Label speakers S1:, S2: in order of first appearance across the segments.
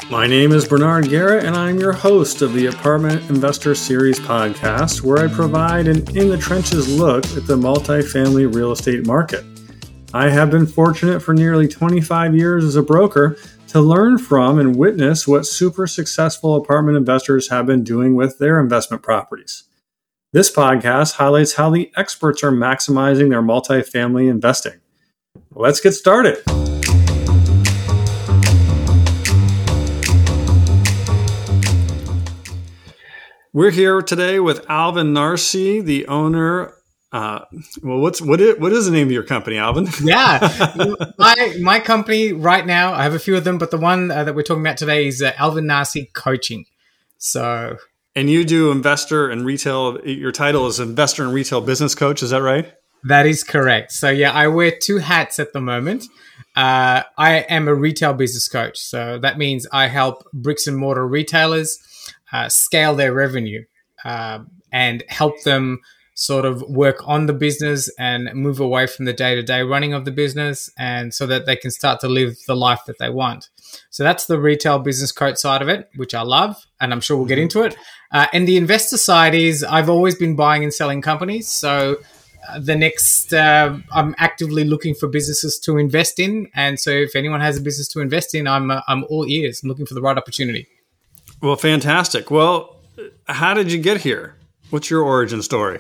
S1: My name is Bernard Garrett, and I'm your host of the Apartment Investor Series podcast, where I provide an in-the-trenches look at the multifamily real estate market. I have been fortunate for nearly 25 years as a broker to learn from and witness what super successful apartment investors have been doing with their investment properties. This podcast highlights how the experts are maximizing their multifamily investing. Let's get started. We're here today with Alvin Narsi, the owner. What is the name of your company, Alvin?
S2: Yeah, my company right now, I have a few of them, but the one that we're talking about today is Alvin Narsi Coaching. So,
S1: and you do investor and retail. Your title is investor and retail business coach. Is that right?
S2: That is correct. So yeah, I wear two hats at the moment. I am a retail business coach. So that means I help bricks and mortar retailers scale their revenue and help them sort of work on the business and move away from the day-to-day running of the business, and so that they can start to live the life that they want. So that's the retail business coach side of it, which I love, and I'm sure we'll get into it. And the investor side is I've always been buying and selling companies. So I'm actively looking for businesses to invest in. And so if anyone has a business to invest in, I'm all ears. I'm looking for the right opportunity.
S1: Well, fantastic. Well, how did you get here? What's your origin story?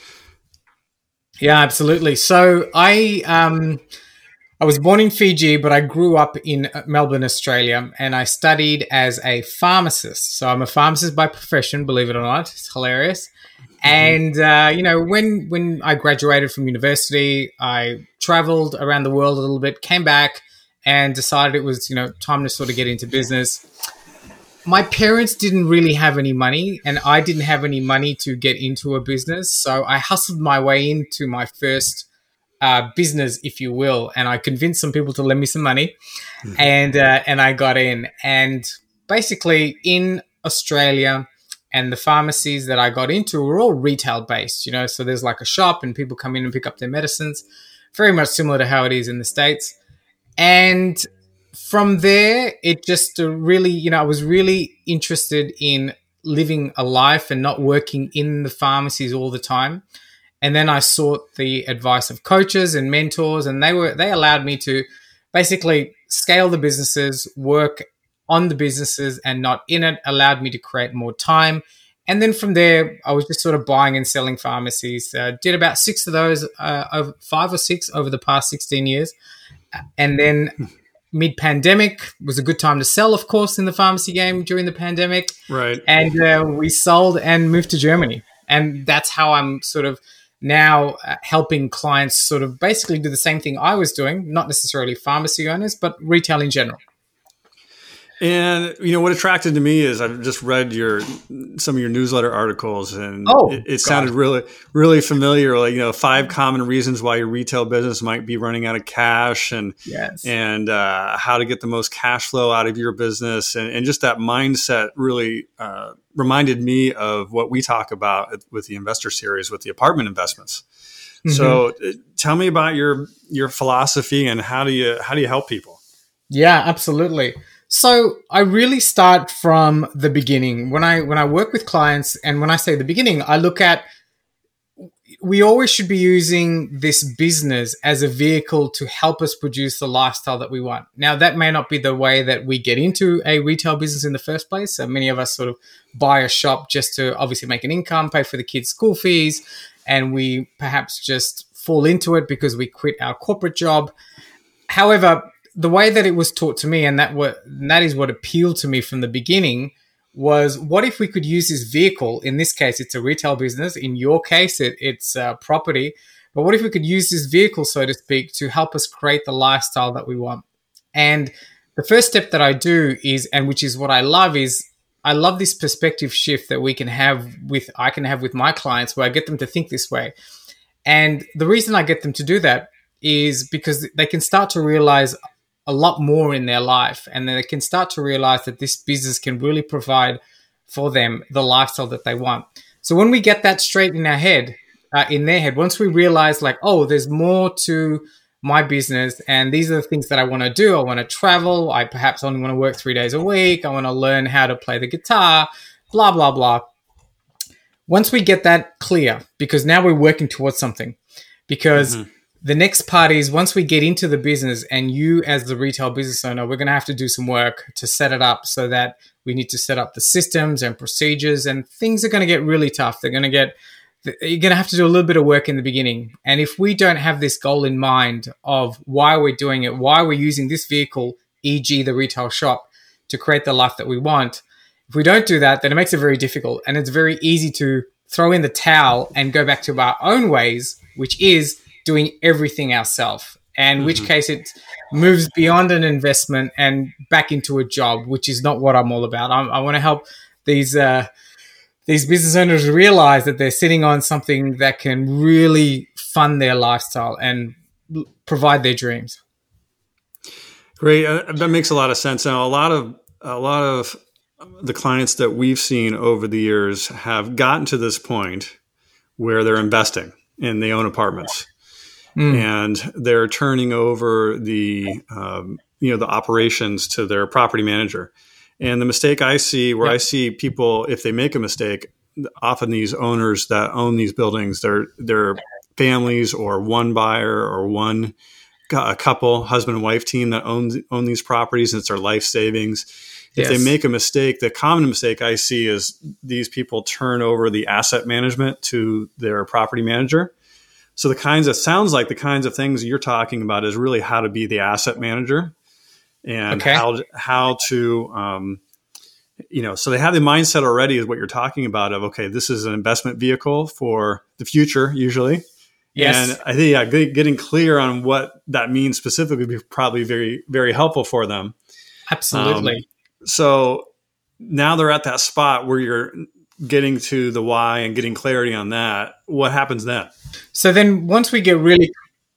S2: Yeah, absolutely. So I was born in Fiji, but I grew up in Melbourne, Australia, and I studied as a pharmacist. So I'm a pharmacist by profession, believe it or not. It's hilarious. And, when I graduated from university, I traveled around the world a little bit, came back and decided it was, time to sort of get into business. My parents didn't really have any money, and I didn't have any money to get into a business. So I hustled my way into my first business, if you will, and I convinced some people to lend me some money, and I got in. And basically in Australia, and the pharmacies that I got into were all retail based, so there's like a shop and people come in and pick up their medicines, very much similar to how it is in the States. And from there, it just really, I was really interested in living a life and not working in the pharmacies all the time. And then I sought the advice of coaches and mentors, and they allowed me to basically scale the businesses, work on the businesses and not in it, allowed me to create more time. And then from there, I was just sort of buying and selling pharmacies. Did about 6 of those, 5 or 6 over the past 16 years. And then mid-pandemic was a good time to sell, of course, in the pharmacy game during the pandemic.
S1: Right.
S2: And we sold and moved to Germany. And that's how I'm sort of now helping clients sort of basically do the same thing I was doing, not necessarily pharmacy owners, but retail in general.
S1: And what attracted to me is I've just read some of your newsletter articles, and it sounded really, really familiar. Like 5 common reasons why your retail business might be running out of cash, and how to get the most cash flow out of your business, and just that mindset really reminded me of what we talk about with the investor series with the apartment investments. Mm-hmm. So tell me about your philosophy and how do you help people?
S2: Yeah, absolutely. So I really start from the beginning. When I work with clients, and when I say the beginning, I look at, we always should be using this business as a vehicle to help us produce the lifestyle that we want. Now, that may not be the way that we get into a retail business in the first place. So many of us sort of buy a shop just to obviously make an income, pay for the kids' school fees, and we perhaps just fall into it because we quit our corporate job. However, the way that it was taught to me, and that is what appealed to me from the beginning, was what if we could use this vehicle? In this case, it's a retail business. In your case, it's property. But what if we could use this vehicle, so to speak, to help us create the lifestyle that we want? And the first step that I do is, and which is what I love, is I love this perspective shift that I can have with my clients, where I get them to think this way. And the reason I get them to do that is because they can start to realize a lot more in their life, and then they can start to realize that this business can really provide for them the lifestyle that they want. So when we get that straight in our head, in their head, once we realize like, oh, there's more to my business, and these are the things that I want to do. I want to travel. I perhaps only want to work 3 days a week. I want to learn how to play the guitar, blah, blah, blah. Once we get that clear, because now we're working towards something, because the next part is once we get into the business and you as the retail business owner, we're going to have to do some work to set it up, so that we need to set up the systems and procedures, and things are going to get really tough. You're going to have to do a little bit of work in the beginning. And if we don't have this goal in mind of why we're doing it, why we're using this vehicle, e.g. the retail shop, to create the life that we want, if we don't do that, then it makes it very difficult. And it's very easy to throw in the towel and go back to our own ways, which is doing everything ourselves. And in which case it moves beyond an investment and back into a job, which is not what I'm all about. I want to help these business owners realize that they're sitting on something that can really fund their lifestyle and provide their dreams.
S1: Great. That makes a lot of sense. Now, a lot of the clients that we've seen over the years have gotten to this point where they're investing and they own apartments. And they're turning over the operations to their property manager. And the mistake I see, I see people, if they make a mistake, often these owners that own these buildings, they're families or one buyer or a couple, husband and wife team that own these properties, and it's their life savings. If they make a mistake, the common mistake I see is these people turn over the asset management to their property manager. So sounds like the kinds of things you're talking about is really how to be the asset manager and how to, so they have the mindset already is what you're talking about of, okay, this is an investment vehicle for the future usually.
S2: Yes.
S1: And I think getting clear on what that means specifically would be probably very, very helpful for them.
S2: Absolutely.
S1: So now they're at that spot where you're getting to the why and getting clarity on that. What happens then?
S2: So then once we get really...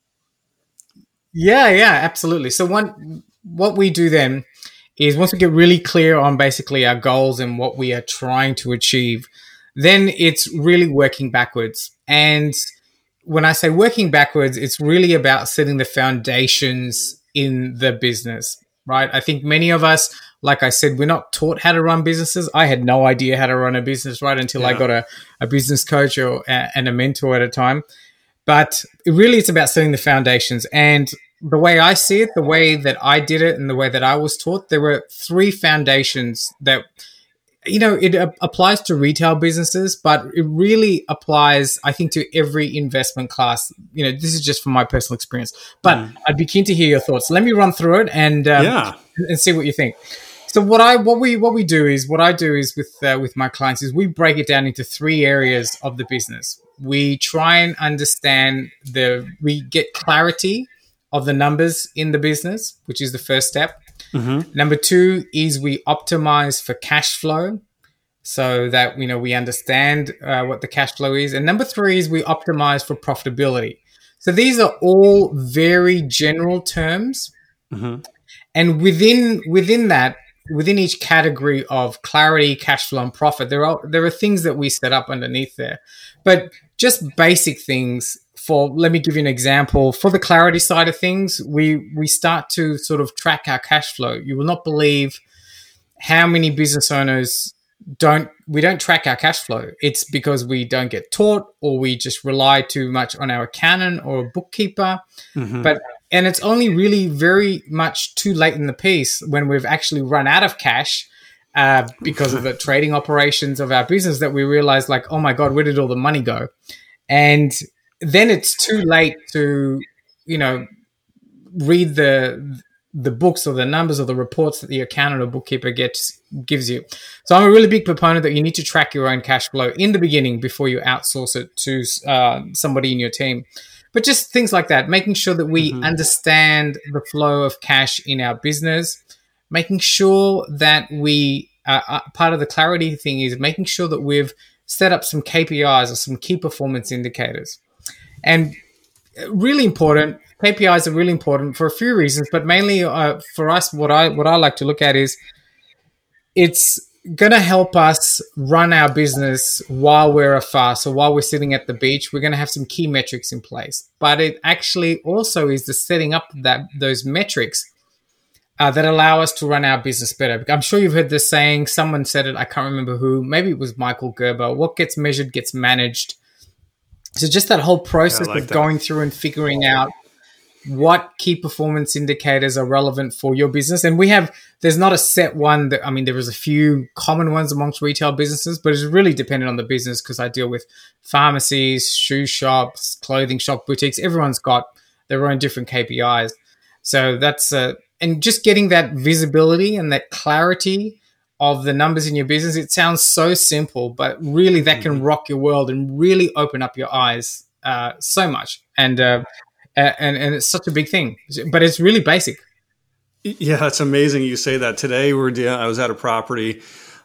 S2: Yeah, absolutely. So what we do then is once we get really clear on basically our goals and what we are trying to achieve, then it's really working backwards. And when I say working backwards, it's really about setting the foundations in the business, right? I think many of us, like I said, we're not taught how to run businesses. I had no idea how to run a business, right, until I got a business coach and a mentor at a time. But it's about setting the foundations. And the way I see it, the way that I did it and the way that I was taught, there were 3 foundations that, it applies to retail businesses, but it really applies, I think, to every investment class. This is just from my personal experience, but I'd be keen to hear your thoughts. Let me run through it and see what you think. So what I do is with my clients is we break it down into 3 areas of the business. We try and understand we get clarity of the numbers in the business, which is the first step. Number 2 is we optimize for cash flow so that, we understand what the cash flow is. And number 3 is we optimize for profitability. So these are all very general terms. And within that, within each category of clarity, cash flow, and profit, there are things that we set up underneath there. But just basic things let me give you an example. For the clarity side of things, we start to sort of track our cash flow. You will not believe how many business owners don't track our cash flow. It's because we don't get taught, or we just rely too much on our accountant or a bookkeeper. And it's only really very much too late in the piece when we've actually run out of cash because of the trading operations of our business that we realize, like, oh my God, where did all the money go? And then it's too late to, read the books or the numbers or the reports that the accountant or bookkeeper gives you. So I'm a really big proponent that you need to track your own cash flow in the beginning before you outsource it to somebody in your team. But just things like that, making sure that we understand the flow of cash in our business, making sure that part of the clarity thing is making sure that we've set up some KPIs or some key performance indicators. And really important, KPIs are really important for a few reasons, but mainly for us, what I like to look at is it's going to help us run our business while we're afar. So while we're sitting at the beach, we're going to have some key metrics in place. But it actually also is the setting up those metrics that allow us to run our business better. I'm sure you've heard this saying. Someone said it. I can't remember who. Maybe it was Michael Gerber. What gets measured gets managed. So just that whole process of going through and figuring out what key performance indicators are relevant for your business. And there's not a set one there is a few common ones amongst retail businesses, but it's really dependent on the business, because I deal with pharmacies, shoe shops, clothing shop, boutiques. Everyone's got their own different KPIs. So that's, and just getting that visibility and that clarity of the numbers in your business. It sounds so simple, but really that can rock your world and really open up your eyes so much. And it's such a big thing, but it's really basic.
S1: Yeah, it's amazing you say that. Today I was at a property.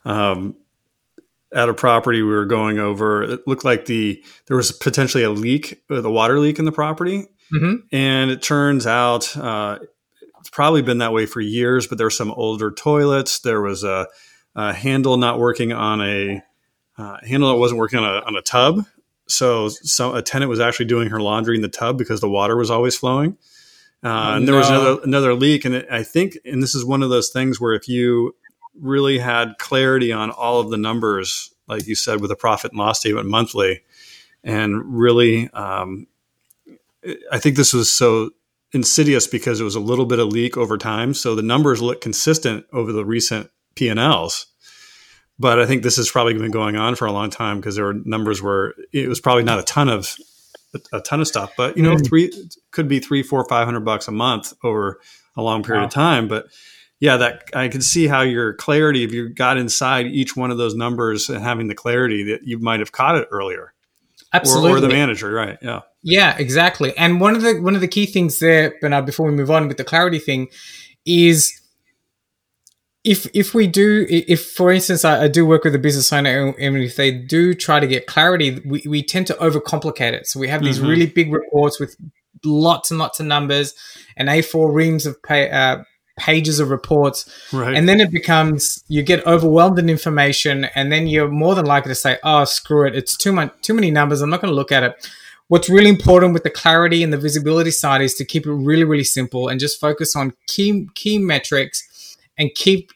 S1: We were going over. It looked like there was potentially a leak, the water leak in the property, and it turns out it's probably been that way for years. But there were some older toilets. There was a handle not working on a handle that wasn't working on a tub. So a tenant was actually doing her laundry in the tub because the water was always flowing. And there was another leak. And I think this is one of those things where if you really had clarity on all of the numbers, like you said, with a profit and loss statement monthly, and really, I think this was so insidious because it was a little bit of leak over time. So the numbers look consistent over the recent P&Ls. But I think this has probably been going on for a long time, because there were numbers where it was probably not a ton of stuff, but could be $300, $400, $500 a month over a long period of time. But yeah, that I can see how your clarity, if you got inside each one of those numbers and having the clarity, that you might have caught it earlier.
S2: Absolutely.
S1: Or the manager, right? Yeah.
S2: Yeah, exactly. And one of the key things there, Bernard, before we move on with the clarity thing, is if for instance, I do work with a business owner, and if they do try to get clarity, we tend to overcomplicate it. So we have these really big reports with lots and lots of numbers and A4 reams of pages of reports. Right. And then it becomes, you get overwhelmed in information, and then you're more than likely to say, oh, screw it. It's too many numbers. I'm not going to look at it. What's really important with the clarity and the visibility side is to keep it really, really simple and just focus on key metrics, and keep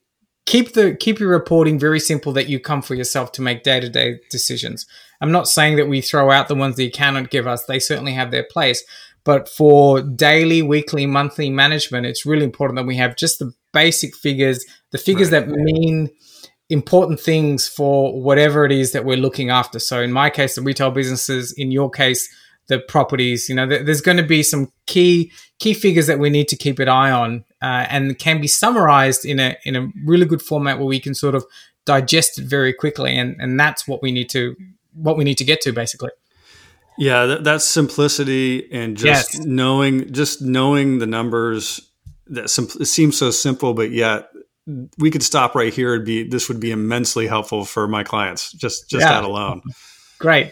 S2: your reporting very simple, that you come for yourself to make day-to-day decisions. I'm not saying that we throw out the ones that you cannot give us. They certainly have their place. But for daily, weekly, monthly management, it's really important that we have just the basic figures, the figures that mean important things for whatever it is that we're looking after. So in my case, the retail businesses, in your case, the properties, there's going to be some key figures that we need to keep an eye on, and can be summarized in a really good format where we can sort of digest it very quickly. And that's what we need to get to, basically.
S1: Yeah, that's simplicity, and just knowing the numbers. It seems so simple, but yet we could stop right here. This would be immensely helpful for my clients. Just that alone.
S2: Great.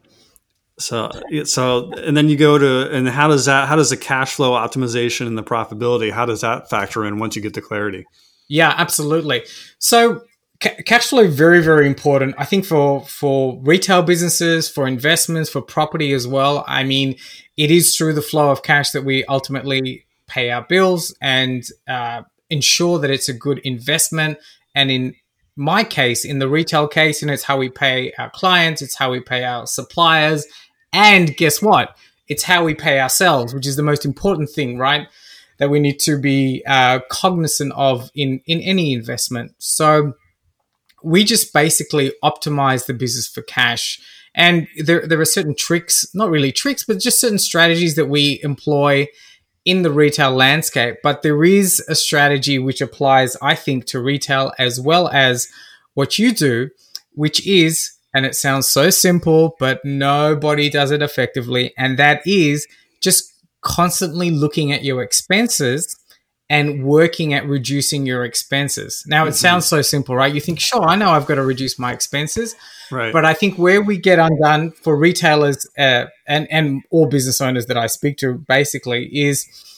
S1: So, and then you go to, and how does the cash flow optimization and the profitability, how does that factor in once you get the clarity?
S2: Yeah, absolutely. So cash flow, very, very important. I think for retail businesses, for investments, for property as well. I mean, it is through the flow of cash that we ultimately pay our bills and ensure that it's a good investment. And in my case, in the retail case, it's how we pay our clients, it's how we pay our suppliers, and guess what? It's how we pay ourselves, which is the most important thing, right? That we need to be cognizant of in any investment. So we just basically optimize the business for cash. And there are certain tricks, not really tricks, but just certain strategies that we employ in the retail landscape. But there is a strategy which applies, I think, to retail as well as what you do, which is, and it sounds so simple, but nobody does it effectively, and that is just constantly looking at your expenses and working at reducing your expenses. Now, it sounds so simple, right? You think, sure, I know I've got to reduce my expenses. Right. But I think where we get undone for retailers and all business owners that I speak to basically is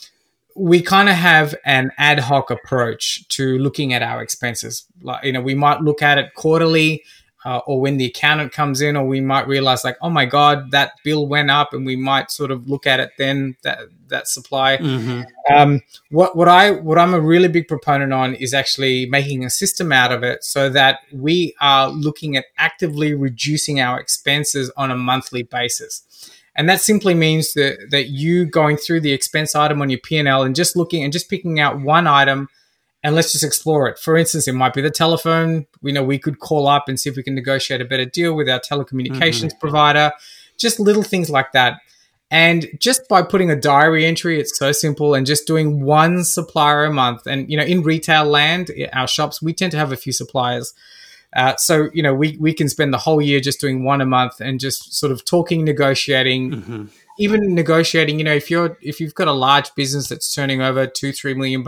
S2: we kind of have an ad hoc approach to looking at our expenses. Like, we might look at it quarterly, or when the accountant comes in, or we might realize like, oh my God, that bill went up, and we might sort of look at it then, that supply. Mm-hmm. What I'm a really big proponent on is actually making a system out of it so that we are looking at actively reducing our expenses on a monthly basis. And that simply means that you going through the expense item on your P&L and just looking and just picking out one item, and let's just explore it. For instance, it might be the telephone. We could call up and see if we can negotiate a better deal with our telecommunications provider, just little things like that. And just by putting a diary entry, it's so simple, and just doing one supplier a month. And, in retail land, our shops, we tend to have a few suppliers. So we can spend the whole year just doing one a month and just sort of talking, negotiating, even negotiating. If you've got a large business that's turning over $2-3 million,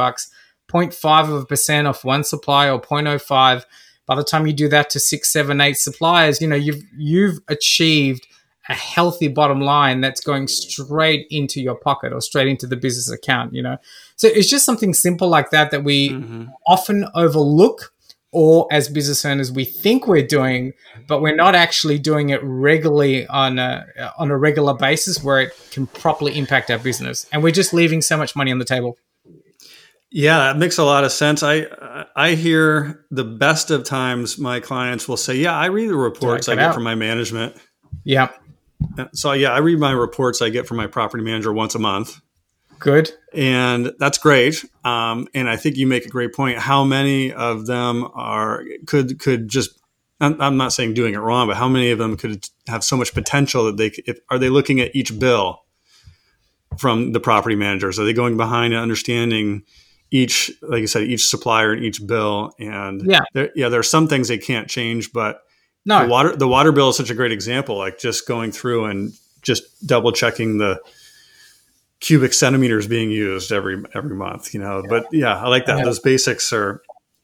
S2: 0.5% off one supplier, or 0.05. By the time you do that to 6, 7, 8 suppliers, you've achieved a healthy bottom line that's going straight into your pocket or straight into the business account. So it's just something simple like that we often overlook. Or as business owners, we think we're doing, but we're not actually doing it regularly on a regular basis where it can properly impact our business. And we're just leaving so much money on the table.
S1: Yeah, that makes a lot of sense. I hear the best of times my clients will say, yeah, I read the reports I get from my management.
S2: Yeah.
S1: So, I read my reports I get from my property manager once a month.
S2: Good.
S1: And that's great. And I think you make a great point. How many of them could just, I'm not saying doing it wrong, but how many of them could have so much potential that are they looking at each bill from the property managers? Are they going behind and understanding each, like you said, each supplier and each bill? And there are some things they can't change, but the water bill is such a great example, like just going through and just double checking the cubic centimeters being used every month, but I like that. Those basics are,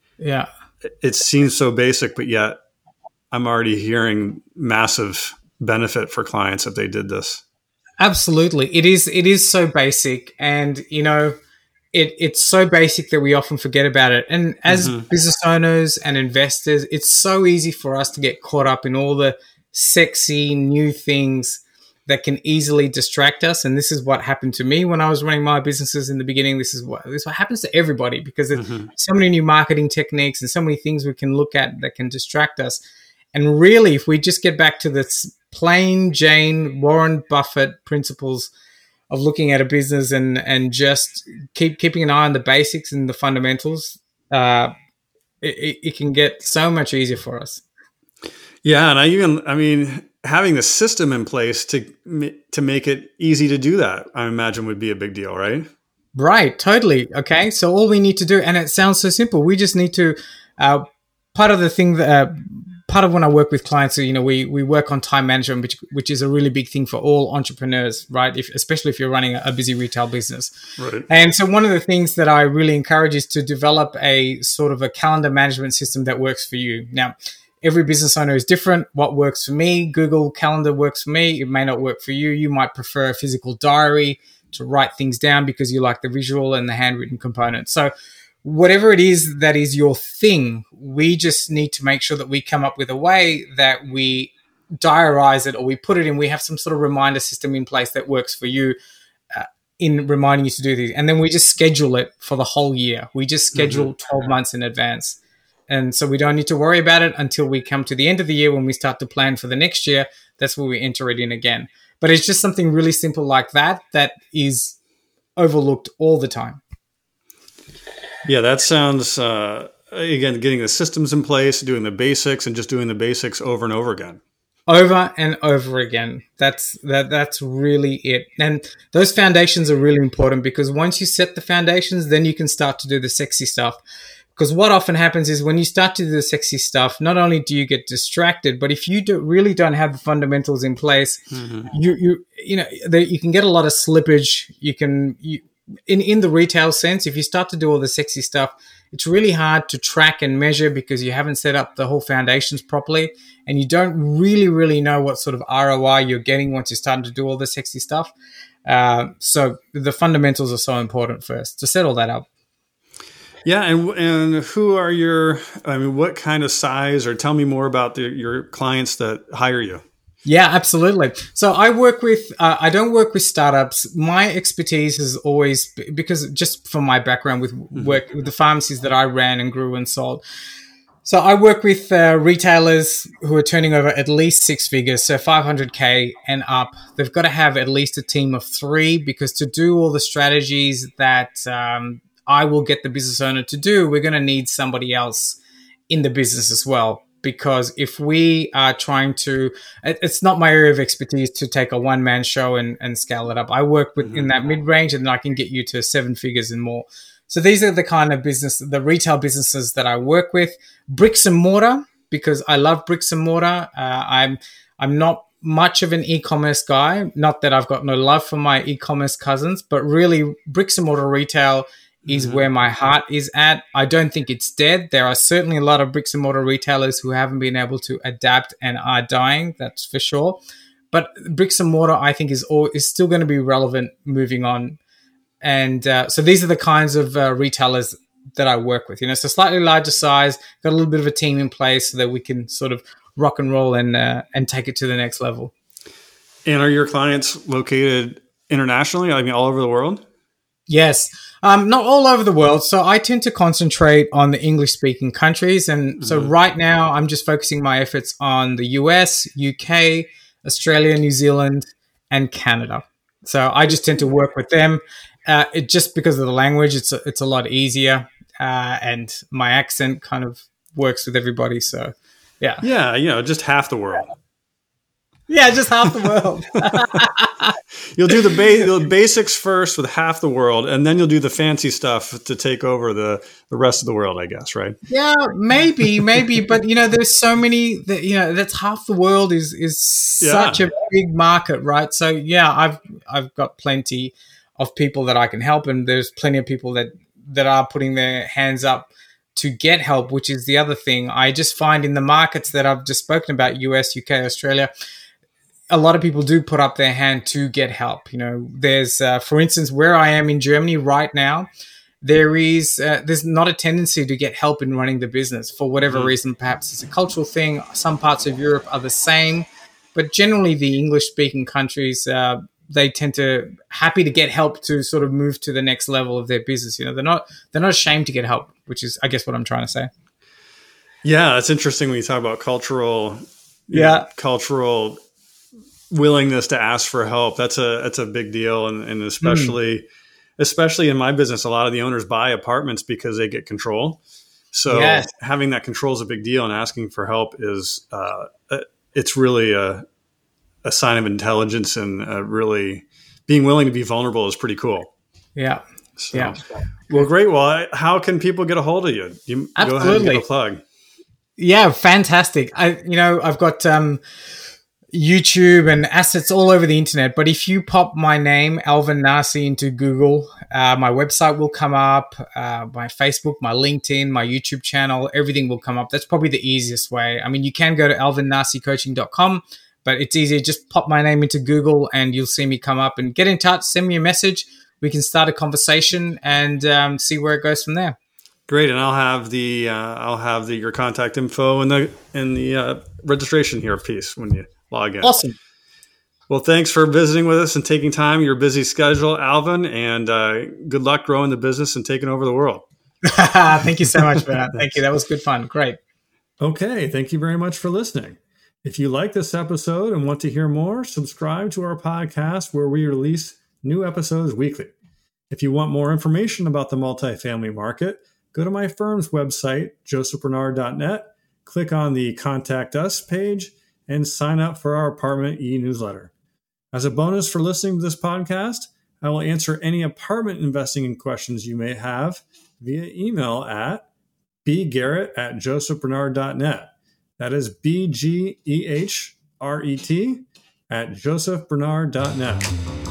S1: it seems so basic, but yet I'm already hearing massive benefit for clients if they did this.
S2: Absolutely. It is so basic, and, it's so basic that we often forget about it. And as business owners and investors, it's so easy for us to get caught up in all the sexy new things that can easily distract us. And this is what happened to me when I was running my businesses in the beginning. This is what happens to everybody, because there's so many new marketing techniques and so many things we can look at that can distract us. And really, if we just get back to this plain Jane Warren Buffett principles of looking at a business and just keeping an eye on the basics and the fundamentals, it can get so much easier for us.
S1: Yeah, and having the system in place to make it easy to do that, I imagine would be a big deal, right?
S2: Right, totally. Okay, so all we need to do, and it sounds so simple, we just need to, part of when I work with clients, we work on time management, which is a really big thing for all entrepreneurs, right? Especially if you're running a busy retail business.
S1: Right.
S2: And so one of the things that I really encourage is to develop a sort of a calendar management system that works for you. Now, every business owner is different. What works for me, Google Calendar works for me. It may not work for you. You might prefer a physical diary to write things down because you like the visual and the handwritten component. So whatever it is that is your thing, we just need to make sure that we come up with a way that we diarize it, or we put it in, we have some sort of reminder system in place that works for you in reminding you to do these. And then we just schedule it for the whole year. We just schedule 12 months in advance. And so we don't need to worry about it until we come to the end of the year when we start to plan for the next year. That's where we enter it in again. But it's just something really simple like that is overlooked all the time.
S1: Yeah, that sounds, again, getting the systems in place, doing the basics, and just doing the basics over and over again.
S2: Over and over again. That's really it. And those foundations are really important, because once you set the foundations, then you can start to do the sexy stuff. Because what often happens is when you start to do the sexy stuff, not only do you get distracted, but if you really don't have the fundamentals in place, you can get a lot of slippage. In the retail sense, if you start to do all the sexy stuff, it's really hard to track and measure because you haven't set up the whole foundations properly, and you don't really know what sort of ROI you're getting once you're starting to do all the sexy stuff. So the fundamentals are so important first to set all that up.
S1: Yeah, and who are what kind of size, or tell me more about your clients that hire you?
S2: Yeah, absolutely. So I work with, I don't work with startups. My expertise is always, because just from my background with work with the pharmacies that I ran and grew and sold. So I work with retailers who are turning over at least six figures, so 500K and up. They've got to have at least a team of three, because to do all the strategies that I will get the business owner to do, we're going to need somebody else in the business as well. Because if we are trying to, it's not my area of expertise to take a one-man show and scale it up. I work in that mid-range, and I can get you to seven figures and more. So these are the kind of the retail businesses that I work with. Bricks and mortar, because I love bricks and mortar. I'm not much of an e-commerce guy. Not that I've got no love for my e-commerce cousins, but really bricks and mortar retail is where my heart is at. I don't think it's dead. There are certainly a lot of bricks and mortar retailers who haven't been able to adapt and are dying. That's for sure. But bricks and mortar, I think, is still going to be relevant moving on. And so these are the kinds of retailers that I work with. So slightly larger size, got a little bit of a team in place so that we can sort of rock and roll and take it to the next level.
S1: And are your clients located internationally? I mean, all over the world?
S2: Yes. Not all over the world. So I tend to concentrate on the English-speaking countries. And so right now I'm just focusing my efforts on the US, UK, Australia, New Zealand, and Canada. So I just tend to work with them. It just because of the language, it's a lot easier. And my accent kind of works with everybody. So, yeah.
S1: Yeah, just half the world.
S2: Yeah, just half the world.
S1: You'll do the basics first with half the world, and then you'll do the fancy stuff to take over the rest of the world, I guess, right?
S2: Yeah, maybe. But, there's so many that, that's half the world is such a big market, right? So, yeah, I've got plenty of people that I can help, and there's plenty of people that are putting their hands up to get help, which is the other thing. I just find in the markets that I've just spoken about, US, UK, Australia, a lot of people do put up their hand to get help. There's, for instance, where I am in Germany right now, there's not a tendency to get help in running the business for whatever reason. Perhaps it's a cultural thing. Some parts of Europe are the same, but generally the English-speaking countries, they tend to happy to get help to sort of move to the next level of their business. They're not ashamed to get help, which is, I guess, what I'm trying to say.
S1: Yeah, it's interesting when you talk about cultural willingness to ask for help. That's a big deal, and especially in my business, a lot of the owners buy apartments because they get control. So having that control is a big deal, and asking for help is it's really a sign of intelligence, and really being willing to be vulnerable is pretty cool.
S2: Yeah.
S1: So, yeah. Well, great. Well, how can people get a hold of you? You go ahead and give a plug.
S2: Yeah, fantastic. I've got YouTube and assets all over the internet. But if you pop my name, Alvin Narsi, into Google, my website will come up, my Facebook, my LinkedIn, my YouTube channel, everything will come up. That's probably the easiest way. I mean, you can go to alvinnarsicoaching.com, but it's easier. Just pop my name into Google and you'll see me come up, and get in touch. Send me a message. We can start a conversation and see where it goes from there.
S1: Great, and I'll have your contact info in the registration here piece when you log in.
S2: Awesome.
S1: Well, thanks for visiting with us and taking time your busy schedule, Alvin, and good luck growing the business and taking over the world.
S2: Thank you so much for that. Thank you. That was good fun. Great.
S1: Okay, thank you very much for listening. If you like this episode and want to hear more, subscribe to our podcast where we release new episodes weekly. If you want more information about the multifamily market, go to my firm's website, josephbernard.net, click on the Contact Us page, and sign up for our Apartment e-newsletter. As a bonus for listening to this podcast, I will answer any apartment investing questions you may have via email at bgarrett@josephbernard.net. That is BGEHRET @josephbernard.net.